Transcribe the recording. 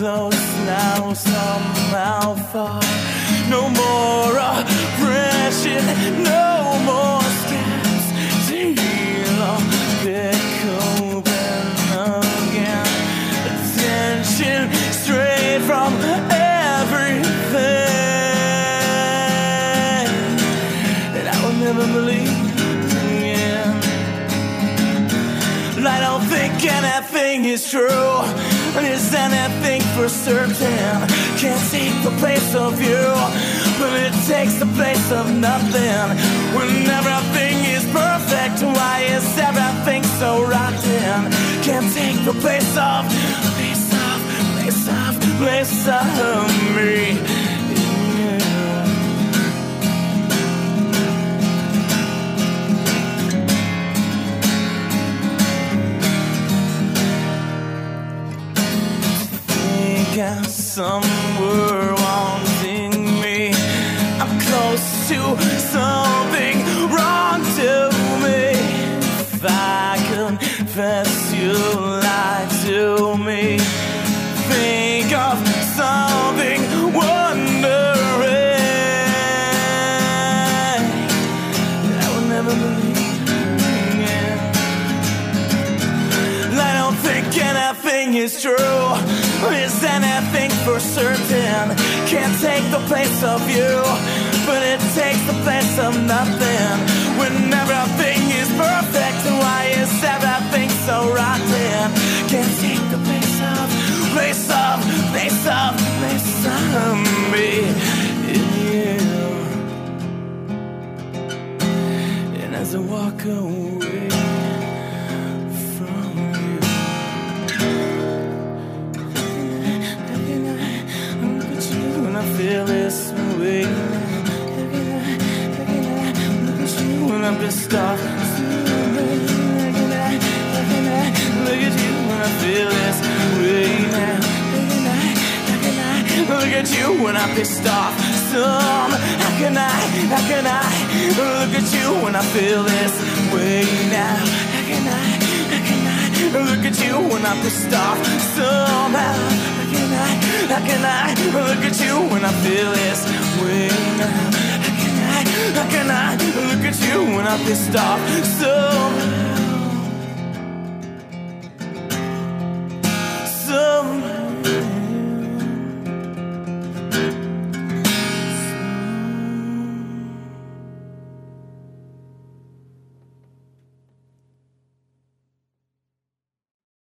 close now, somehow far. No more oppression, no more scabs to heal or pick open again. Attention straight from everything that I will never believe in. I don't think anything is true. Is anything for certain? Can't take the place of you, but it takes the place of nothing. When everything is perfect, why is everything so rotten? Can't take the place of me. Somewhere wanting me, I'm close to something wrong to me. If I confess, you lied to me. Think of something wondering that I will never believe in. I don't think anything is true. Is anything for certain? Can't take the place of you, but it takes the place of nothing. When everything is perfect, why is everything so rotten? Can't take the place of me in you. And as I walk away from you, I feel this way. Look at you when I'm pissed off. Look at you when I feel this way now. Look at you when I'm pissed off. How can I look at you when I feel this way now? How can I look at you when I'm pissed off somehow? How can I look at you when I feel this way now? How can I look at you when I'm pissed off somehow?